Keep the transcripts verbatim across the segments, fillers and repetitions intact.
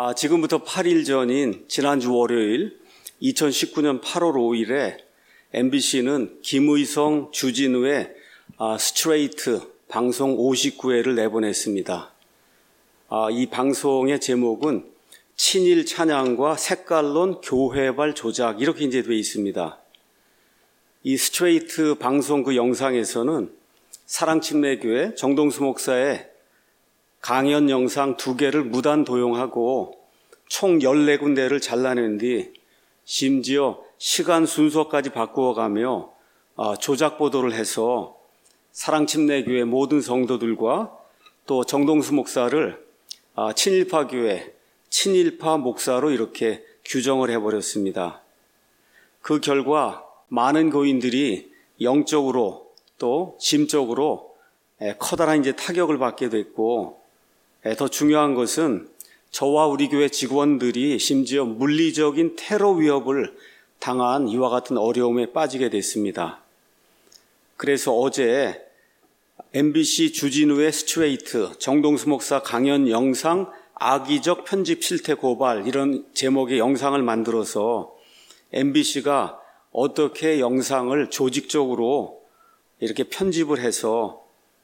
아, 지금부터 팔 일 전인 지난주 월요일 이천십구 년 팔월 오일에 엠비씨는 김의성, 주진우의 아, 스트레이트 방송 오십구 회를 내보냈습니다. 아, 이 방송의 제목은 친일 찬양과 색깔론 교회발 조작 이렇게 이제 되어 있습니다. 이 스트레이트 방송 그 영상에서는 사랑침례교회 정동수 목사의 강연 영상 두 개를 무단 도용하고 총 열네 군데를 잘라낸 뒤 심지어 시간 순서까지 바꾸어가며 조작 보도를 해서 사랑침례교회 모든 성도들과 또 정동수 목사를 친일파 교회, 친일파 목사로 이렇게 규정을 해버렸습니다. 그 결과 많은 교인들이 영적으로 또 심적으로 커다란 이제 타격을 받게 됐고, 더 중요한 것은 저와 우리 교회 직원들이 심지어 물리적인 테러 위협을 당한 이와 같은 어려움에 빠지게 됐습니다. 그래서 어제 엠비씨 주진우의 스트레이트, 정동수 목사 강연 영상 악의적 편집 실태 고발 이런 제목의 영상을 만들어서 엠비씨가 어떻게 영상을 조직적으로 이렇게 편집을 해서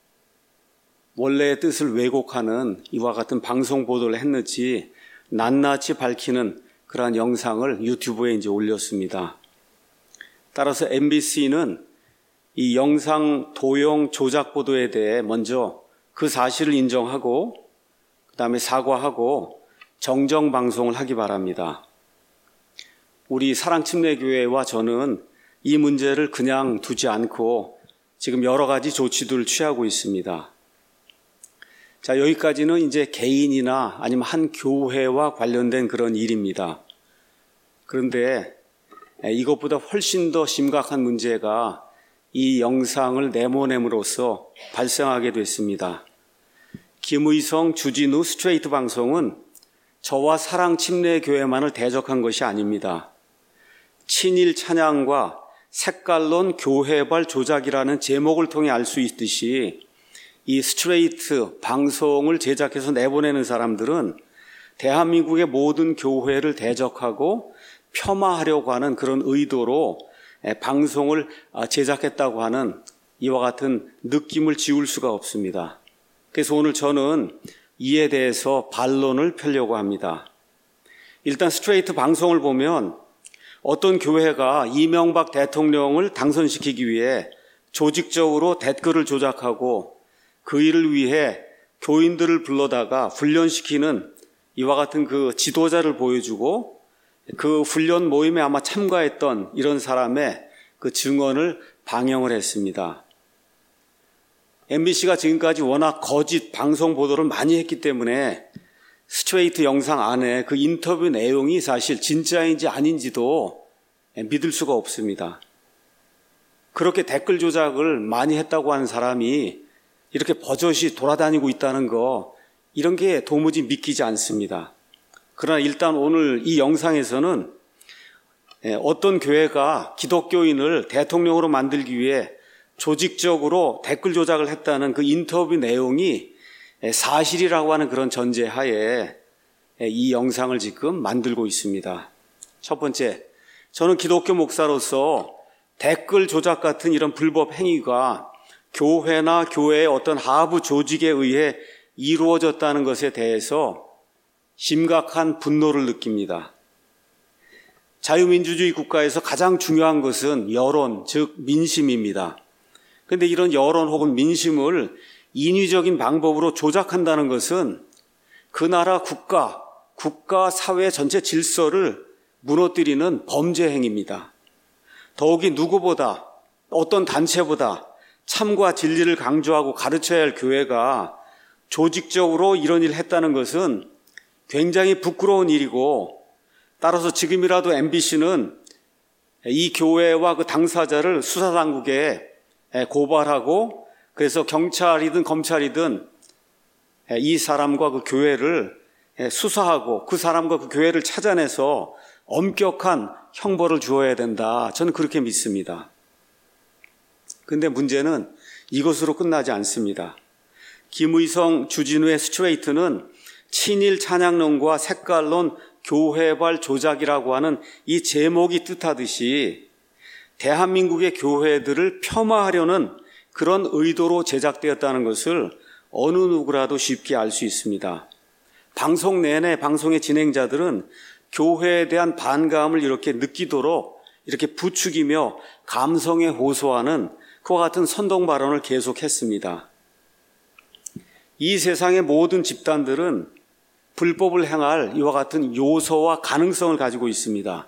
원래의 뜻을 왜곡하는 이와 같은 방송 보도를 했는지 낱낱이 밝히는 그러한 영상을 유튜브에 이제 올렸습니다. 따라서 엠비씨는 이 영상 도용 조작 보도에 대해 먼저 그 사실을 인정하고 그 다음에 사과하고 정정 방송을 하기 바랍니다. 우리 사랑침례교회와 저는 이 문제를 그냥 두지 않고 지금 여러 가지 조치들을 취하고 있습니다. 자, 여기까지는 이제 개인이나 아니면 한 교회와 관련된 그런 일입니다. 그런데 이것보다 훨씬 더 심각한 문제가 이 영상을 내보냄으로써 발생하게 됐습니다. 김의성, 주진우 스트레이트 방송은 저와 사랑침례교회만을 대적한 것이 아닙니다. 친일 찬양과 색깔론 교회발 조작이라는 제목을 통해 알 수 있듯이 이 스트레이트 방송을 제작해서 내보내는 사람들은 대한민국의 모든 교회를 대적하고 폄하하려고 하는 그런 의도로 방송을 제작했다고 하는 이와 같은 느낌을 지울 수가 없습니다. 그래서 오늘 저는 이에 대해서 반론을 펴려고 합니다. 일단 스트레이트 방송을 보면 어떤 교회가 이명박 대통령을 당선시키기 위해 조직적으로 댓글을 조작하고 그 일을 위해 교인들을 불러다가 훈련시키는 이와 같은 그 지도자를 보여주고 그 훈련 모임에 아마 참가했던 이런 사람의 그 증언을 방영을 했습니다. 엠비씨가 지금까지 워낙 거짓 방송 보도를 많이 했기 때문에 스트레이트 영상 안에 그 인터뷰 내용이 사실 진짜인지 아닌지도 믿을 수가 없습니다. 그렇게 댓글 조작을 많이 했다고 하는 사람이 이렇게 버젓이 돌아다니고 있다는 거, 이런 게 도무지 믿기지 않습니다. 그러나 일단 오늘 이 영상에서는 어떤 교회가 기독교인을 대통령으로 만들기 위해 조직적으로 댓글 조작을 했다는 그 인터뷰 내용이 사실이라고 하는 그런 전제하에 이 영상을 지금 만들고 있습니다. 첫 번째, 저는 기독교 목사로서 댓글 조작 같은 이런 불법 행위가 교회나 교회의 어떤 하부 조직에 의해 이루어졌다는 것에 대해서 심각한 분노를 느낍니다. 자유민주주의 국가에서 가장 중요한 것은 여론, 즉 민심입니다. 그런데 이런 여론 혹은 민심을 인위적인 방법으로 조작한다는 것은 그 나라 국가, 국가 사회 전체 질서를 무너뜨리는 범죄 행위입니다. 더욱이 누구보다 어떤 단체보다 참과 진리를 강조하고 가르쳐야 할 교회가 조직적으로 이런 일을 했다는 것은 굉장히 부끄러운 일이고, 따라서 지금이라도 엠비씨는 이 교회와 그 당사자를 수사당국에 고발하고, 그래서 경찰이든 검찰이든 이 사람과 그 교회를 수사하고 그 사람과 그 교회를 찾아내서 엄격한 형벌을 주어야 된다. 저는 그렇게 믿습니다. 그런데 문제는 이것으로 끝나지 않습니다. 김의성, 주진우의 스트레이트는 친일 찬양론과 색깔론 교회발 조작이라고 하는 이 제목이 뜻하듯이 대한민국의 교회들을 폄하하려는 그런 의도로 제작되었다는 것을 어느 누구라도 쉽게 알 수 있습니다. 방송 내내 방송의 진행자들은 교회에 대한 반감을 이렇게 느끼도록 이렇게 부추기며 감성에 호소하는 그와 같은 선동 발언을 계속했습니다. 이 세상의 모든 집단들은 불법을 행할 이와 같은 요소와 가능성을 가지고 있습니다.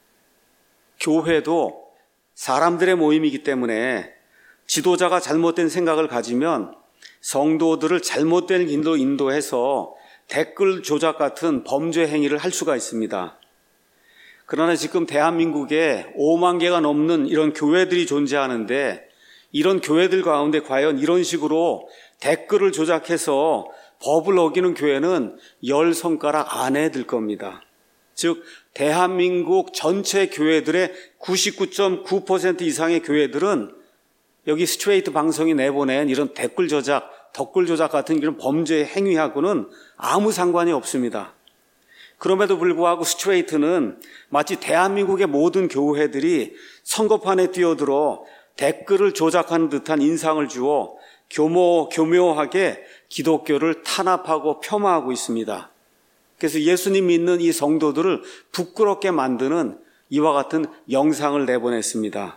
교회도 사람들의 모임이기 때문에 지도자가 잘못된 생각을 가지면 성도들을 잘못된 길로 인도해서 댓글 조작 같은 범죄 행위를 할 수가 있습니다. 그러나 지금 대한민국에 오만 개가 넘는 이런 교회들이 존재하는데 이런 교회들 가운데 과연 이런 식으로 댓글을 조작해서 법을 어기는 교회는 열 손가락 안에 들 겁니다. 즉 대한민국 전체 교회들의 구십구 점 구 퍼센트 이상의 교회들은 여기 스트레이트 방송이 내보낸 이런 댓글 조작, 덧글 조작 같은 이런 범죄 행위하고는 아무 상관이 없습니다. 그럼에도 불구하고 스트레이트는 마치 대한민국의 모든 교회들이 선거판에 뛰어들어 댓글을 조작하는 듯한 인상을 주어 교모, 교묘하게 기독교를 탄압하고 폄하하고 있습니다. 그래서 예수님 믿는 이 성도들을 부끄럽게 만드는 이와 같은 영상을 내보냈습니다.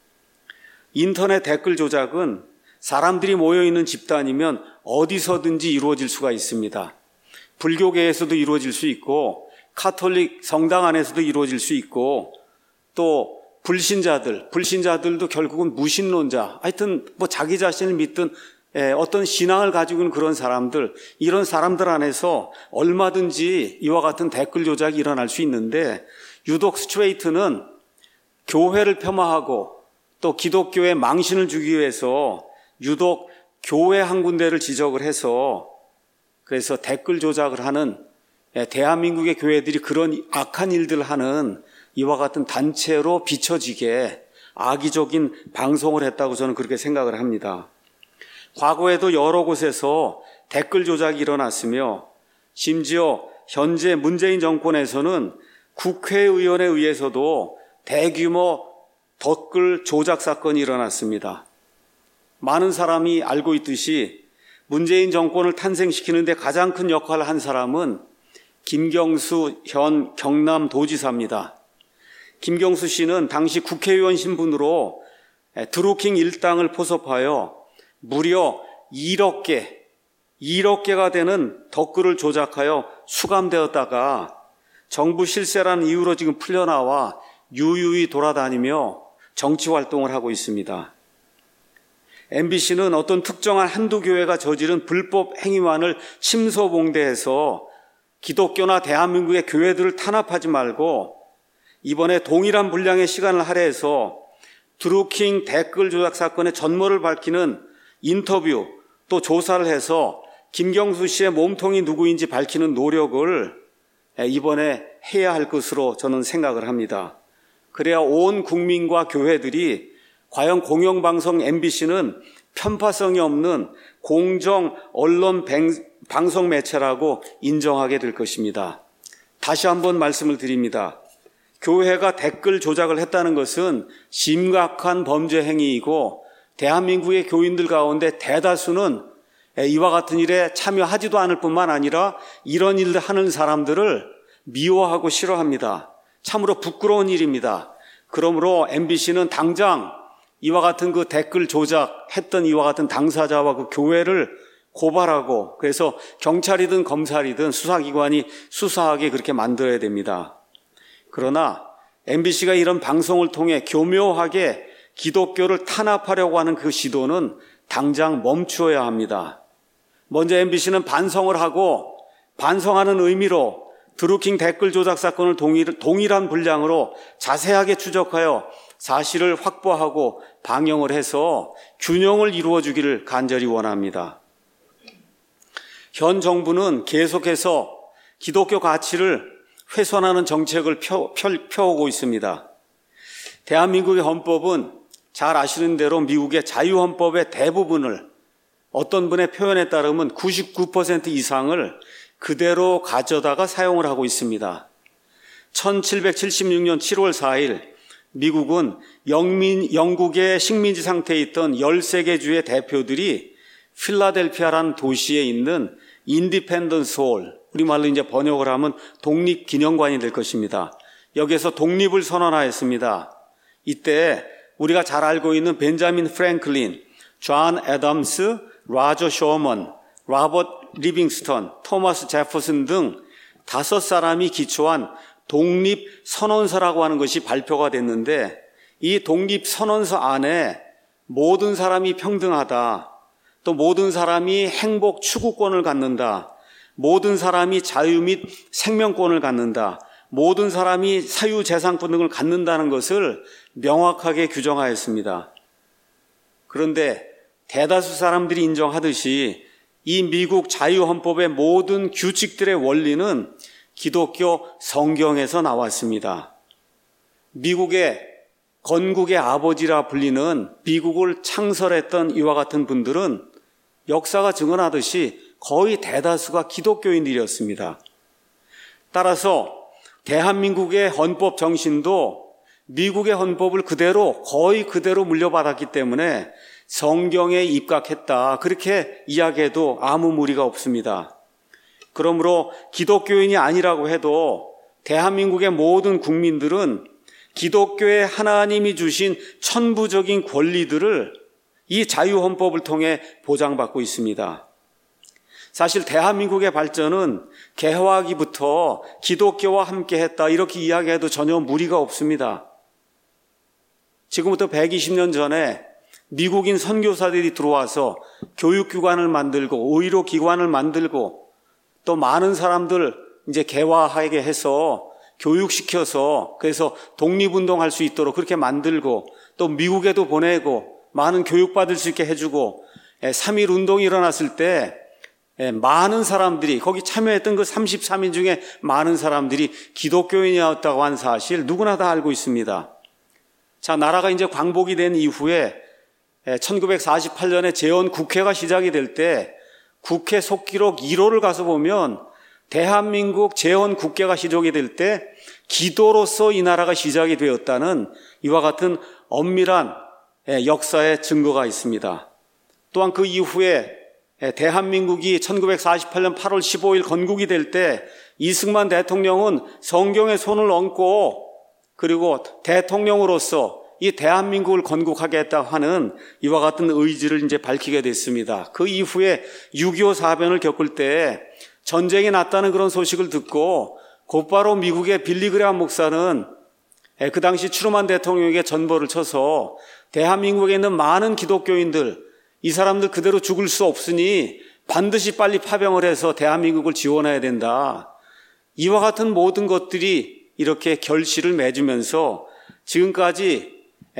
인터넷 댓글 조작은 사람들이 모여있는 집단이면 어디서든지 이루어질 수가 있습니다. 불교계에서도 이루어질 수 있고 카톨릭 성당 안에서도 이루어질 수 있고 또 불신자들, 불신자들도 결국은 무신론자, 하여튼 뭐 자기 자신을 믿든 어떤 신앙을 가지고 있는 그런 사람들, 이런 사람들 안에서 얼마든지 이와 같은 댓글 조작이 일어날 수 있는데 유독 스트레이트는 교회를 폄하하고 또 기독교에 망신을 주기 위해서 유독 교회 한 군데를 지적을 해서 그래서 댓글 조작을 하는 대한민국의 교회들이 그런 악한 일들을 하는 이와 같은 단체로 비춰지게 악의적인 방송을 했다고 저는 그렇게 생각을 합니다. 과거에도 여러 곳에서 댓글 조작이 일어났으며 심지어 현재 문재인 정권에서는 국회의원에 의해서도 대규모 댓글 조작 사건이 일어났습니다. 많은 사람이 알고 있듯이 문재인 정권을 탄생시키는 데 가장 큰 역할을 한 사람은 김경수 현 경남도지사입니다. 김경수 씨는 당시 국회의원 신분으로 드루킹 일당을 포섭하여 무려 일억 개, 일억 개가 되는 댓글을 조작하여 수감되었다가 정부 실세라는 이유로 지금 풀려나와 유유히 돌아다니며 정치활동을 하고 있습니다. 엠비씨는 어떤 특정한 한두 교회가 저지른 불법 행위만을 침소봉대해서 기독교나 대한민국의 교회들을 탄압하지 말고 이번에 동일한 분량의 시간을 할애해서 드루킹 댓글 조작 사건의 전모를 밝히는 인터뷰 또 조사를 해서 김경수 씨의 몸통이 누구인지 밝히는 노력을 이번에 해야 할 것으로 저는 생각을 합니다. 그래야 온 국민과 교회들이 과연 공영방송 엠비씨는 편파성이 없는 공정 언론 방송 매체라고 인정하게 될 것입니다. 다시 한번 말씀을 드립니다. 교회가 댓글 조작을 했다는 것은 심각한 범죄 행위이고 대한민국의 교인들 가운데 대다수는 이와 같은 일에 참여하지도 않을 뿐만 아니라 이런 일을 하는 사람들을 미워하고 싫어합니다. 참으로 부끄러운 일입니다. 그러므로 엠비씨는 당장 이와 같은 그 댓글 조작했던 이와 같은 당사자와 그 교회를 고발하고 그래서 경찰이든 검찰이든 수사기관이 수사하게 그렇게 만들어야 됩니다. 그러나 엠비씨가 이런 방송을 통해 교묘하게 기독교를 탄압하려고 하는 그 시도는 당장 멈추어야 합니다. 먼저 엠비씨는 반성을 하고 반성하는 의미로 드루킹 댓글 조작 사건을 동일, 동일한 분량으로 자세하게 추적하여 사실을 확보하고 방영을 해서 균형을 이루어주기를 간절히 원합니다. 현 정부는 계속해서 기독교 가치를 훼손하는 정책을 펴, 펴, 펴오고 있습니다. 대한민국의 헌법은 잘 아시는 대로 미국의 자유헌법의 대부분을 어떤 분의 표현에 따르면 구십구 퍼센트 이상을 그대로 가져다가 사용을 하고 있습니다. 천칠백칠십육 년 칠월 사일 미국은 영민, 영국의 식민지 상태에 있던 열세 개 주의 대표들이 필라델피아라는 도시에 있는 인디펜던스 홀, 우리말로 이제 번역을 하면 독립기념관이 될 것입니다. 여기에서 독립을 선언하였습니다. 이때 우리가 잘 알고 있는 벤자민 프랭클린, 존 애덤스, 로저 쇼먼, 로버트 리빙스턴, 토마스 제퍼슨 등 다섯 사람이 기초한 독립선언서라고 하는 것이 발표가 됐는데, 이 독립선언서 안에 모든 사람이 평등하다, 또 모든 사람이 행복 추구권을 갖는다, 모든 사람이 자유 및 생명권을 갖는다, 모든 사람이 사유재산권 등을 갖는다는 것을 명확하게 규정하였습니다. 그런데 대다수 사람들이 인정하듯이 이 미국 자유헌법의 모든 규칙들의 원리는 기독교 성경에서 나왔습니다. 미국의 건국의 아버지라 불리는 미국을 창설했던 이와 같은 분들은 역사가 증언하듯이 거의 대다수가 기독교인들이었습니다. 따라서 대한민국의 헌법 정신도 미국의 헌법을 그대로 거의 그대로 물려받았기 때문에 성경에 입각했다, 그렇게 이야기해도 아무 무리가 없습니다. 그러므로 기독교인이 아니라고 해도 대한민국의 모든 국민들은 기독교의 하나님이 주신 천부적인 권리들을 이 자유헌법을 통해 보장받고 있습니다. 사실 대한민국의 발전은 개화기부터 기독교와 함께했다, 이렇게 이야기해도 전혀 무리가 없습니다. 지금부터 백이십 년 전에 미국인 선교사들이 들어와서 교육기관을 만들고 의료기관을 만들고 또 많은 사람들 이제 개화하게 해서 교육시켜서 그래서 독립운동할 수 있도록 그렇게 만들고 또 미국에도 보내고 많은 교육받을 수 있게 해주고 삼일 운동이 일어났을 때 많은 사람들이 거기 참여했던 그 삼십삼 인 중에 많은 사람들이 기독교인이었다고 한 사실 누구나 다 알고 있습니다. 자, 나라가 이제 광복이 된 이후에 천구백사십팔 년에 재헌국회가 시작이 될 때 국회 속기록 일 호를 가서 보면 대한민국 재헌국회가 시작이 될 때 기도로서 이 나라가 시작이 되었다는 이와 같은 엄밀한 역사의 증거가 있습니다. 또한 그 이후에 대한민국이 천구백사십팔 년 팔월 십오일 건국이 될 때 이승만 대통령은 성경에 손을 얹고 그리고 대통령으로서 이 대한민국을 건국하겠다 하는 이와 같은 의지를 이제 밝히게 됐습니다. 그 이후에 육이오 사변을 겪을 때 전쟁이 났다는 그런 소식을 듣고 곧바로 미국의 빌리그레함 목사는 그 당시 트루먼 대통령에게 전보를 쳐서 대한민국에 있는 많은 기독교인들, 이 사람들 그대로 죽을 수 없으니 반드시 빨리 파병을 해서 대한민국을 지원해야 된다. 이와 같은 모든 것들이 이렇게 결실을 맺으면서 지금까지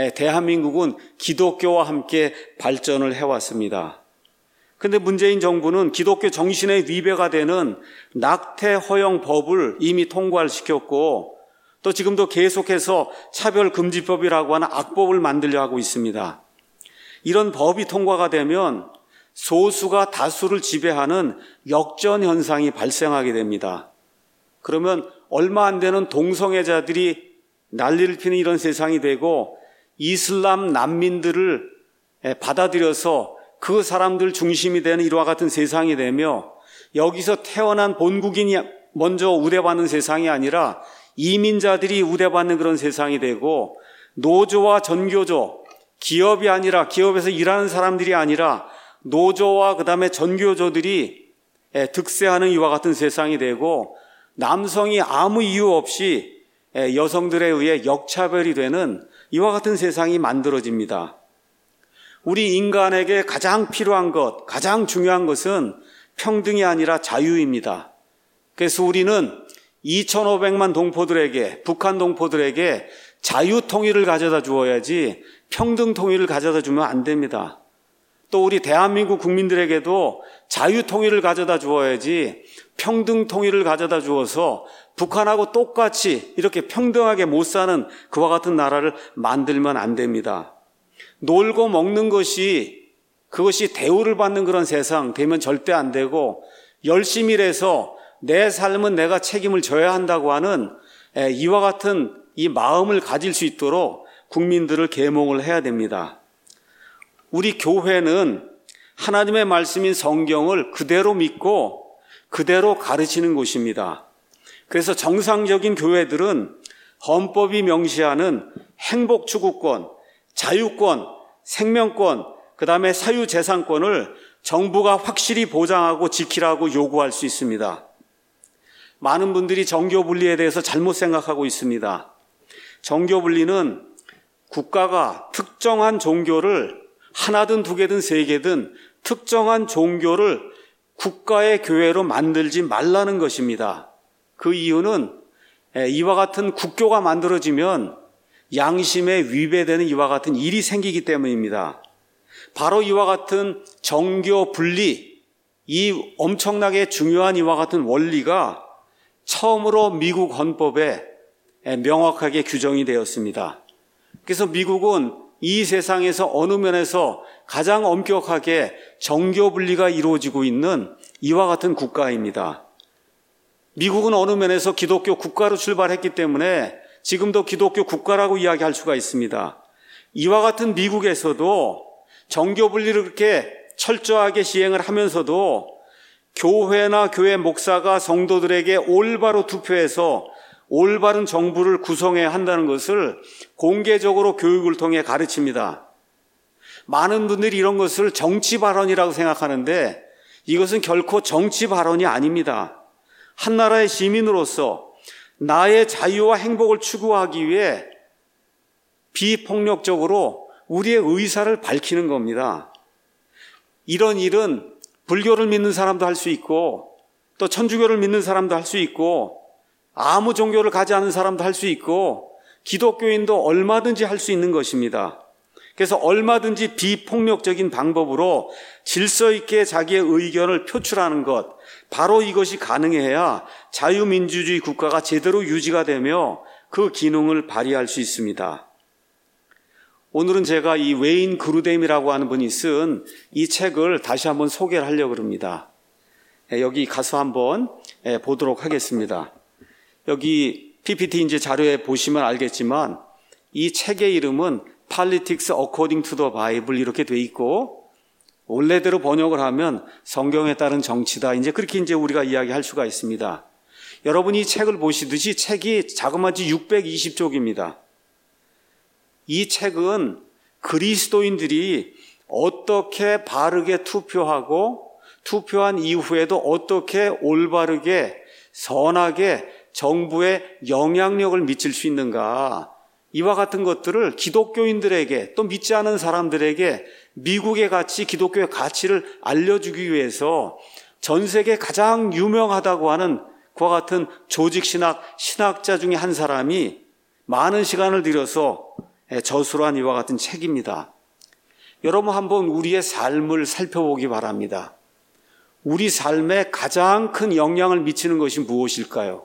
대한민국은 기독교와 함께 발전을 해왔습니다. 그런데 문재인 정부는 기독교 정신에 위배가 되는 낙태 허용 법을 이미 통과를 시켰고 또 지금도 계속해서 차별금지법이라고 하는 악법을 만들려 하고 있습니다. 이런 법이 통과가 되면 소수가 다수를 지배하는 역전 현상이 발생하게 됩니다. 그러면 얼마 안 되는 동성애자들이 난리를 피는 이런 세상이 되고 이슬람 난민들을 받아들여서 그 사람들 중심이 되는 이와 같은 세상이 되며 여기서 태어난 본국인이 먼저 우대받는 세상이 아니라 이민자들이 우대받는 그런 세상이 되고 노조와 전교조, 기업이 아니라 기업에서 일하는 사람들이 아니라 노조와 그 다음에 전교조들이 득세하는 이와 같은 세상이 되고 남성이 아무 이유 없이 여성들에 의해 역차별이 되는 이와 같은 세상이 만들어집니다. 우리 인간에게 가장 필요한 것, 가장 중요한 것은 평등이 아니라 자유입니다. 그래서 우리는 이천오백만 동포들에게, 북한 동포들에게 자유 통일을 가져다 주어야지 평등 통일을 가져다 주면 안 됩니다. 또 우리 대한민국 국민들에게도 자유 통일을 가져다 주어야지 평등 통일을 가져다 주어서 북한하고 똑같이 이렇게 평등하게 못 사는 그와 같은 나라를 만들면 안 됩니다. 놀고 먹는 것이 그것이 대우를 받는 그런 세상 되면 절대 안 되고 열심히 일해서 내 삶은 내가 책임을 져야 한다고 하는 이와 같은 이 마음을 가질 수 있도록 국민들을 계몽을 해야 됩니다. 우리 교회는 하나님의 말씀인 성경을 그대로 믿고 그대로 가르치는 곳입니다. 그래서 정상적인 교회들은 헌법이 명시하는 행복 추구권, 자유권, 생명권, 그 다음에 사유재산권을 정부가 확실히 보장하고 지키라고 요구할 수 있습니다. 많은 분들이 정교분리에 대해서 잘못 생각하고 있습니다. 정교분리는 국가가 특정한 종교를 하나든 두 개든 세 개든 특정한 종교를 국가의 교회로 만들지 말라는 것입니다. 그 이유는 이와 같은 국교가 만들어지면 양심에 위배되는 이와 같은 일이 생기기 때문입니다. 바로 이와 같은 정교 분리, 이 엄청나게 중요한 이와 같은 원리가 처음으로 미국 헌법에 명확하게 규정이 되었습니다. 그래서 미국은 이 세상에서 어느 면에서 가장 엄격하게 정교 분리가 이루어지고 있는 이와 같은 국가입니다. 미국은 어느 면에서 기독교 국가로 출발했기 때문에 지금도 기독교 국가라고 이야기할 수가 있습니다. 이와 같은 미국에서도 정교 분리를 그렇게 철저하게 시행을 하면서도 교회나 교회 목사가 성도들에게 올바로 투표해서 올바른 정부를 구성해야 한다는 것을 공개적으로 교육을 통해 가르칩니다. 많은 분들이 이런 것을 정치 발언이라고 생각하는데 이것은 결코 정치 발언이 아닙니다. 한 나라의 시민으로서 나의 자유와 행복을 추구하기 위해 비폭력적으로 우리의 의사를 밝히는 겁니다. 이런 일은 불교를 믿는 사람도 할 수 있고 또 천주교를 믿는 사람도 할 수 있고 아무 종교를 가지 않은 사람도 할 수 있고 기독교인도 얼마든지 할 수 있는 것입니다. 그래서 얼마든지 비폭력적인 방법으로 질서 있게 자기의 의견을 표출하는 것, 바로 이것이 가능해야 자유민주주의 국가가 제대로 유지가 되며 그 기능을 발휘할 수 있습니다. 오늘은 제가 이 웨인 그루뎀이라고 하는 분이 쓴 이 책을 다시 한번 소개를 하려고 합니다. 여기 가서 한번 보도록 하겠습니다. 여기 피피티 이제 자료에 보시면 알겠지만 이 책의 이름은 Politics According to the Bible 이렇게 돼 있고 원래대로 번역을 하면 성경에 따른 정치다. 이제 그렇게 이제 우리가 이야기할 수가 있습니다. 여러분이 이 책을 보시듯이 책이 자그마치 육백이십 쪽입니다. 이 책은 그리스도인들이 어떻게 바르게 투표하고 투표한 이후에도 어떻게 올바르게 선하게 정부에 영향력을 미칠 수 있는가, 이와 같은 것들을 기독교인들에게 또 믿지 않은 사람들에게 미국의 가치, 기독교의 가치를 알려주기 위해서 전 세계 가장 유명하다고 하는 그와 같은 조직신학 신학자 중에 한 사람이 많은 시간을 들여서 저술한 이와 같은 책입니다. 여러분 한번 우리의 삶을 살펴보기 바랍니다. 우리 삶에 가장 큰 영향을 미치는 것이 무엇일까요?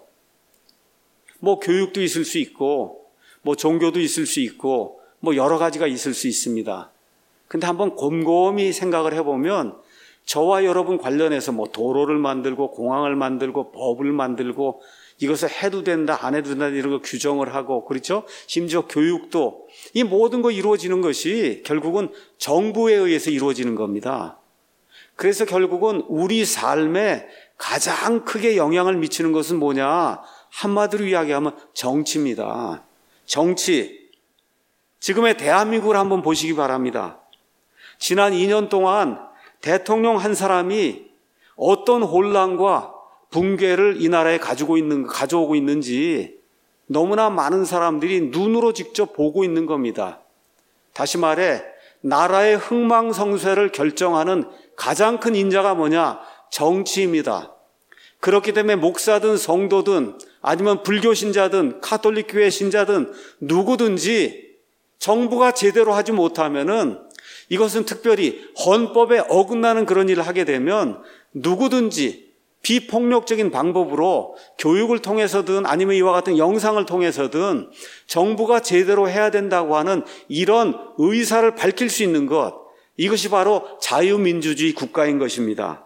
뭐 교육도 있을 수 있고 뭐 종교도 있을 수 있고 뭐 여러 가지가 있을 수 있습니다. 근데 한번 곰곰이 생각을 해보면 저와 여러분 관련해서 뭐 도로를 만들고 공항을 만들고 법을 만들고 이것을 해도 된다 안 해도 된다 이런 거 규정을 하고 그렇죠? 심지어 교육도 이 모든 거 이루어지는 것이 결국은 정부에 의해서 이루어지는 겁니다. 그래서 결국은 우리 삶에 가장 크게 영향을 미치는 것은 뭐냐? 한마디로 이야기하면 정치입니다. 정치. 지금의 대한민국을 한번 보시기 바랍니다. 지난 이 년 동안 대통령 한 사람이 어떤 혼란과 붕괴를 이 나라에 가지고 있는, 가져오고 있는지 너무나 많은 사람들이 눈으로 직접 보고 있는 겁니다. 다시 말해, 나라의 흥망성쇠를 결정하는 가장 큰 인자가 뭐냐? 정치입니다. 그렇기 때문에 목사든 성도든 아니면 불교 신자든 카톨릭 교회 신자든 누구든지 정부가 제대로 하지 못하면은 이것은 특별히 헌법에 어긋나는 그런 일을 하게 되면 누구든지 비폭력적인 방법으로 교육을 통해서든 아니면 이와 같은 영상을 통해서든 정부가 제대로 해야 된다고 하는 이런 의사를 밝힐 수 있는 것, 이것이 바로 자유민주주의 국가인 것입니다.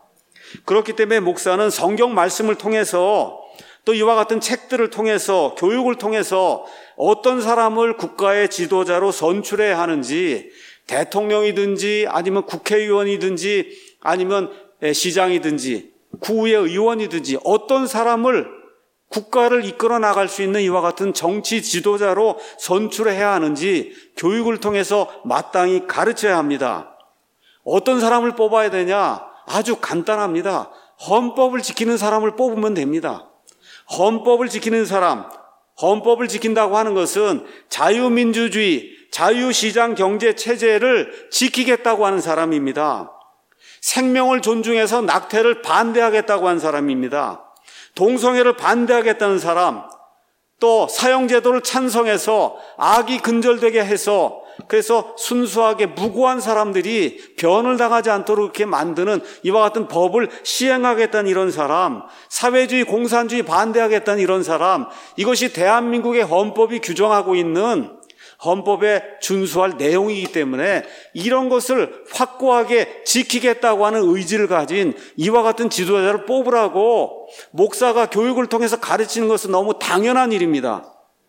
그렇기 때문에 목사는 성경 말씀을 통해서 또 이와 같은 책들을 통해서 교육을 통해서 어떤 사람을 국가의 지도자로 선출해야 하는지, 대통령이든지 아니면 국회의원이든지 아니면 시장이든지 구의 의원이든지 어떤 사람을 국가를 이끌어 나갈 수 있는 이와 같은 정치 지도자로 선출해야 하는지 교육을 통해서 마땅히 가르쳐야 합니다. 어떤 사람을 뽑아야 되냐? 아주 간단합니다. 헌법을 지키는 사람을 뽑으면 됩니다. 헌법을 지키는 사람, 헌법을 지킨다고 하는 것은 자유민주주의, 자유시장 경제 체제를 지키겠다고 하는 사람입니다. 생명을 존중해서 낙태를 반대하겠다고 하는 사람입니다. 동성애를 반대하겠다는 사람, 또 사형제도를 찬성해서 악이 근절되게 해서 그래서 순수하게 무고한 사람들이 변을 당하지 않도록 이렇게 만드는 이와 같은 법을 시행하겠다는 이런 사람, 사회주의, 공산주의 반대하겠다는 이런 사람, 이것이 대한민국의 헌법이 규정하고 있는 헌법에 준수할 내용이기 때문에 이런 것을 확고하게 지키겠다고 하는 의지를 가진 이와 같은 지도자를 뽑으라고 목사가 교육을 통해서 가르치는 것은 너무 당연한 일입니다.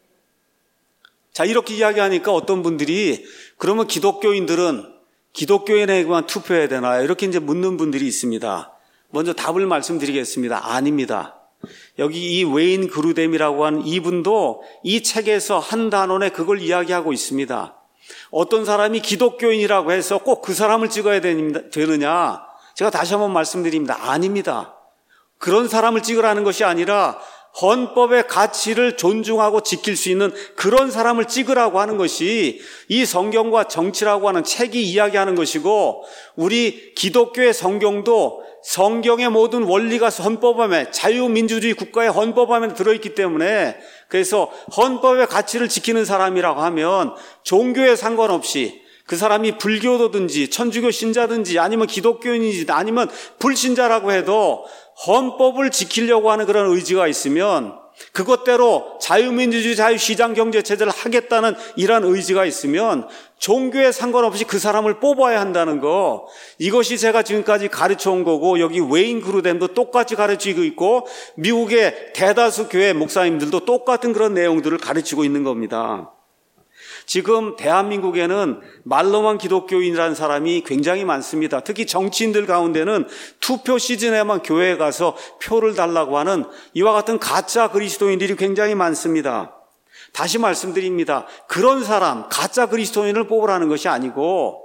자, 이렇게 이야기하니까 어떤 분들이 그러면 기독교인들은 기독교인에게만 투표해야 되나요? 이렇게 이제 묻는 분들이 있습니다. 먼저 답을 말씀드리겠습니다. 아닙니다. 여기 이 웨인 그루뎀이라고 하는 이분도 이 책에서 한 단원에 그걸 이야기하고 있습니다. 어떤 사람이 기독교인이라고 해서 꼭 그 사람을 찍어야 되느냐? 제가 다시 한번 말씀드립니다. 아닙니다. 그런 사람을 찍으라는 것이 아니라 헌법의 가치를 존중하고 지킬 수 있는 그런 사람을 찍으라고 하는 것이 이 성경과 정치라고 하는 책이 이야기하는 것이고, 우리 기독교의 성경도 성경의 모든 원리가 헌법함에, 자유민주주의 국가의 헌법함에 들어있기 때문에, 그래서 헌법의 가치를 지키는 사람이라고 하면 종교에 상관없이 그 사람이 불교도든지 천주교 신자든지 아니면 기독교인이지 아니면 불신자라고 해도 헌법을 지키려고 하는 그런 의지가 있으면, 그것대로 자유민주주의 자유시장경제체제를 하겠다는 이러한 의지가 있으면 종교에 상관없이 그 사람을 뽑아야 한다는 거, 이것이 제가 지금까지 가르쳐온 거고, 여기 웨인 그루뎀도 똑같이 가르치고 있고 미국의 대다수 교회 목사님들도 똑같은 그런 내용들을 가르치고 있는 겁니다. 지금 대한민국에는 말로만 기독교인이라는 사람이 굉장히 많습니다. 특히 정치인들 가운데는 투표 시즌에만 교회에 가서 표를 달라고 하는 이와 같은 가짜 그리스도인들이 굉장히 많습니다. 다시 말씀드립니다. 그런 사람, 가짜 그리스도인을 뽑으라는 것이 아니고,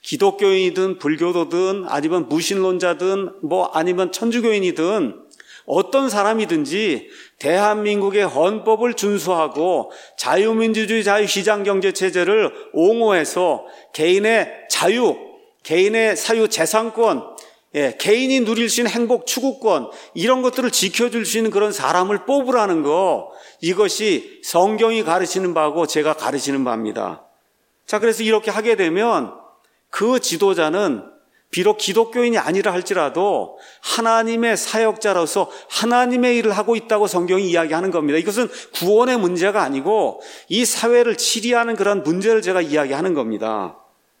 기독교인이든 불교도든 아니면 무신론자든 뭐 아니면 천주교인이든 어떤 사람이든지 대한민국의 헌법을 준수하고 자유민주주의 자유시장경제체제를 옹호해서 개인의 자유, 개인의 사유 재산권, 예, 개인이 누릴 수 있는 행복 추구권, 이런 것들을 지켜줄 수 있는 그런 사람을 뽑으라는 거, 이것이 성경이 가르치는 바고 제가 가르치는 바입니다. 자, 그래서 이렇게 하게 되면 그 지도자는 비록 기독교인이 아니라 할지라도 하나님의 사역자로서 하나님의 일을 하고 있다고 성경이 이야기하는 겁니다. 이것은 구원의 문제가 아니고 이 사회를 치리하는 그런 문제를 제가 이야기하는 겁니다.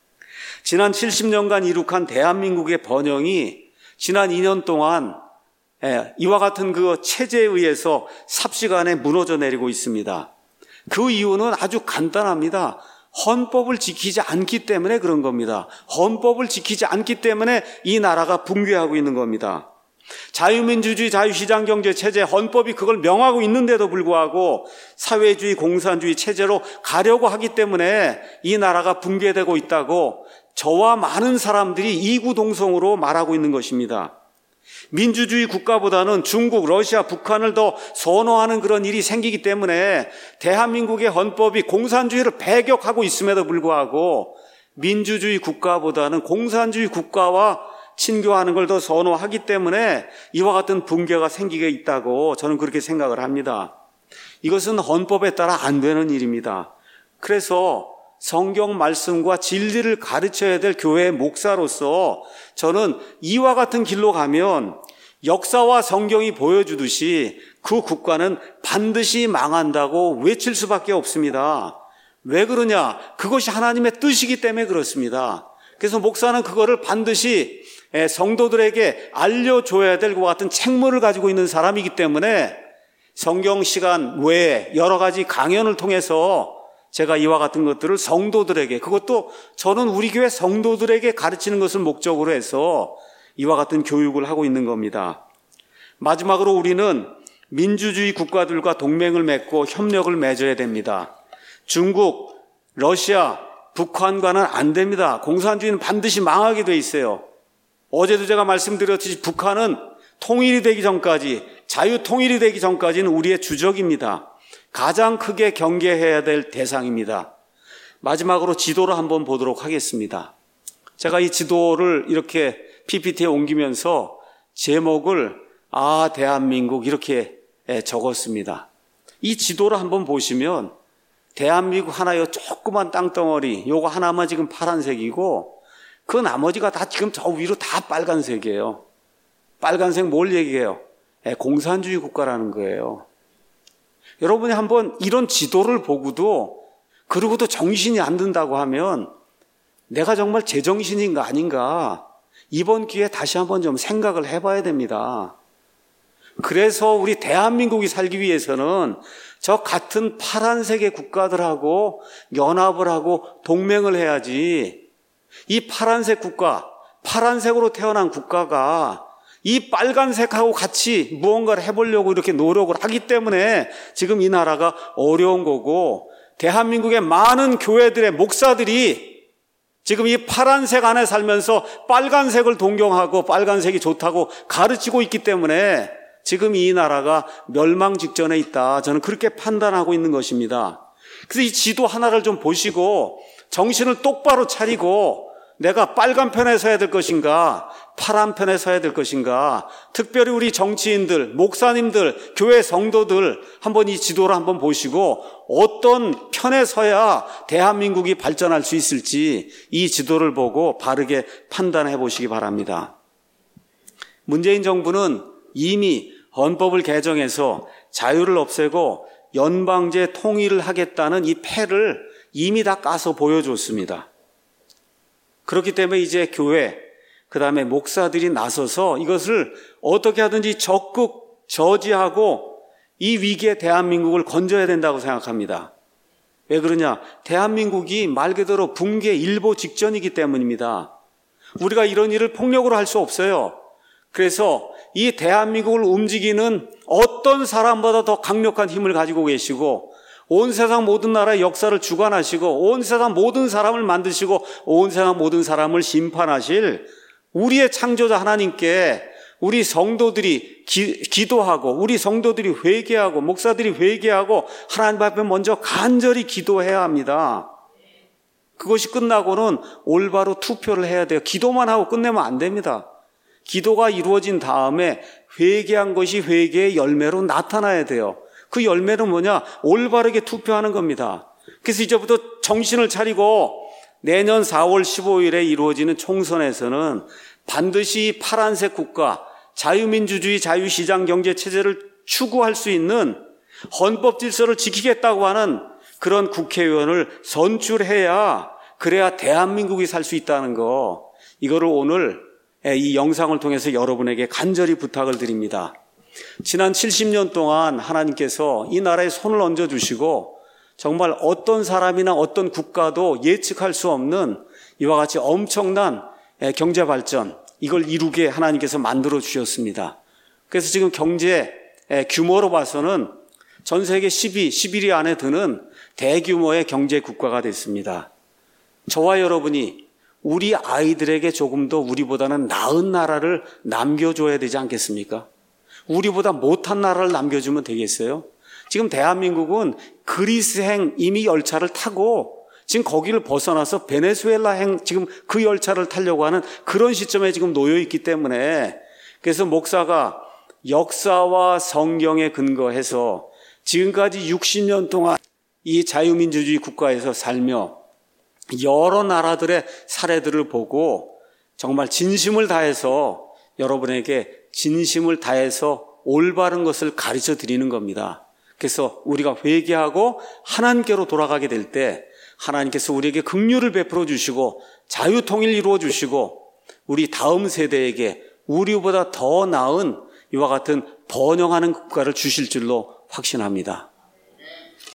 지난 칠십 년간 이룩한 대한민국의 번영이 지난 이 년 동안 이와 같은 그 체제에 의해서 삽시간에 무너져 내리고 있습니다. 그 이유는 아주 간단합니다. 헌법을 지키지 않기 때문에 그런 겁니다. 헌법을 지키지 않기 때문에 이 나라가 붕괴하고 있는 겁니다. 자유민주주의 자유시장경제체제, 헌법이 그걸 명하고 있는데도 불구하고 사회주의 공산주의 체제로 가려고 하기 때문에 이 나라가 붕괴되고 있다고 저와 많은 사람들이 이구동성으로 말하고 있는 것입니다. 민주주의 국가보다는 중국, 러시아, 북한을 더 선호하는 그런 일이 생기기 때문에 대한민국의 헌법이 공산주의를 배격하고 있음에도 불구하고 민주주의 국가보다는 공산주의 국가와 친교하는 걸 더 선호하기 때문에 이와 같은 붕괴가 생기게 있다고 저는 그렇게 생각을 합니다. 이것은 헌법에 따라 안 되는 일입니다. 그래서 성경 말씀과 진리를 가르쳐야 될 교회의 목사로서 저는 이와 같은 길로 가면 역사와 성경이 보여주듯이 그 국가는 반드시 망한다고 외칠 수밖에 없습니다. 왜 그러냐? 그것이 하나님의 뜻이기 때문에 그렇습니다. 그래서 목사는 그거를 반드시 성도들에게 알려줘야 될 것 같은 책무를 가지고 있는 사람이기 때문에 성경 시간 외에 여러 가지 강연을 통해서 제가 이와 같은 것들을 성도들에게, 그것도 저는 우리 교회 성도들에게 가르치는 것을 목적으로 해서 이와 같은 교육을 하고 있는 겁니다. 마지막으로 우리는 민주주의 국가들과 동맹을 맺고 협력을 맺어야 됩니다. 중국, 러시아, 북한과는 안 됩니다. 공산주의는 반드시 망하게 돼 있어요. 어제도 제가 말씀드렸듯이 북한은 통일이 되기 전까지, 자유 통일이 되기 전까지는 우리의 주적입니다. 가장 크게 경계해야 될 대상입니다. 마지막으로 지도를 한번 보도록 하겠습니다. 제가 이 지도를 이렇게 피피티에 옮기면서 제목을 아 대한민국 이렇게 적었습니다. 이 지도를 한번 보시면 대한민국 하나요 조그만 땅덩어리, 요거 하나만 지금 파란색이고 그 나머지가 다 지금 저 위로 다 빨간색이에요. 빨간색 뭘 얘기해요? 공산주의 국가라는 거예요. 여러분이 한번 이런 지도를 보고도 그러고도 정신이 안 든다고 하면 내가 정말 제정신인가 아닌가 이번 기회에 다시 한번 좀 생각을 해봐야 됩니다. 그래서 우리 대한민국이 살기 위해서는 저 같은 파란색의 국가들하고 연합을 하고 동맹을 해야지, 이 파란색 국가, 파란색으로 태어난 국가가 이 빨간색하고 같이 무언가를 해보려고 이렇게 노력을 하기 때문에 지금 이 나라가 어려운 거고, 대한민국의 많은 교회들의 목사들이 지금 이 파란색 안에 살면서 빨간색을 동경하고 빨간색이 좋다고 가르치고 있기 때문에 지금 이 나라가 멸망 직전에 있다. 저는 그렇게 판단하고 있는 것입니다. 그래서 이 지도 하나를 좀 보시고 정신을 똑바로 차리고 내가 빨간 편에 서야 될 것인가, 파란 편에 서야 될 것인가, 특별히 우리 정치인들, 목사님들, 교회 성도들 한번 이 지도를 한번 보시고 어떤 편에 서야 대한민국이 발전할 수 있을지 이 지도를 보고 바르게 판단해 보시기 바랍니다. 문재인 정부는 이미 헌법을 개정해서 자유를 없애고 연방제 통일을 하겠다는 이 패를 이미 다 까서 보여줬습니다. 그렇기 때문에 이제 교회, 그 다음에 목사들이 나서서 이것을 어떻게 하든지 적극 저지하고 이 위기에 대한민국을 건져야 된다고 생각합니다. 왜 그러냐? 대한민국이 말 그대로 붕괴 일보 직전이기 때문입니다. 우리가 이런 일을 폭력으로 할 수 없어요. 그래서 이 대한민국을 움직이는 어떤 사람보다 더 강력한 힘을 가지고 계시고 온 세상 모든 나라의 역사를 주관하시고 온 세상 모든 사람을 만드시고 온 세상 모든 사람을 심판하실 우리의 창조자 하나님께 우리 성도들이 기, 기도하고 우리 성도들이 회개하고 목사들이 회개하고 하나님 앞에 먼저 간절히 기도해야 합니다. 그것이 끝나고는 올바로 투표를 해야 돼요. 기도만 하고 끝내면 안 됩니다. 기도가 이루어진 다음에 회개한 것이 회개의 열매로 나타나야 돼요. 그 열매는 뭐냐? 올바르게 투표하는 겁니다. 그래서 이제부터 정신을 차리고 내년 사월 십오일에 이루어지는 총선에서는 반드시 파란색 국가, 자유민주주의, 자유시장 경제체제를 추구할 수 있는 헌법 질서를 지키겠다고 하는 그런 국회의원을 선출해야, 그래야 대한민국이 살 수 있다는 거, 이거를 오늘 이 영상을 통해서 여러분에게 간절히 부탁을 드립니다. 지난 칠십 년 동안 하나님께서 이 나라에 손을 얹어주시고 정말 어떤 사람이나 어떤 국가도 예측할 수 없는 이와 같이 엄청난 경제 발전, 이걸 이루게 하나님께서 만들어 주셨습니다. 그래서 지금 경제 규모로 봐서는 전 세계 십 위, 십일 위 안에 드는 대규모의 경제 국가가 됐습니다. 저와 여러분이 우리 아이들에게 조금 더 우리보다는 나은 나라를 남겨줘야 되지 않겠습니까? 우리보다 못한 나라를 남겨주면 되겠어요? 지금 대한민국은 그리스행 이미 열차를 타고 지금 거기를 벗어나서 베네수엘라행 지금 그 열차를 타려고 하는 그런 시점에 지금 놓여 있기 때문에, 그래서 목사가 역사와 성경에 근거해서 지금까지 육십 년 동안 이 자유민주주의 국가에서 살며 여러 나라들의 사례들을 보고 정말 진심을 다해서 여러분에게 진심을 다해서 올바른 것을 가르쳐 드리는 겁니다. 그래서 우리가 회개하고 하나님께로 돌아가게 될 때 하나님께서 우리에게 긍휼을 베풀어 주시고 자유통일 이루어 주시고 우리 다음 세대에게 우리보다 더 나은 이와 같은 번영하는 국가를 주실 줄로 확신합니다.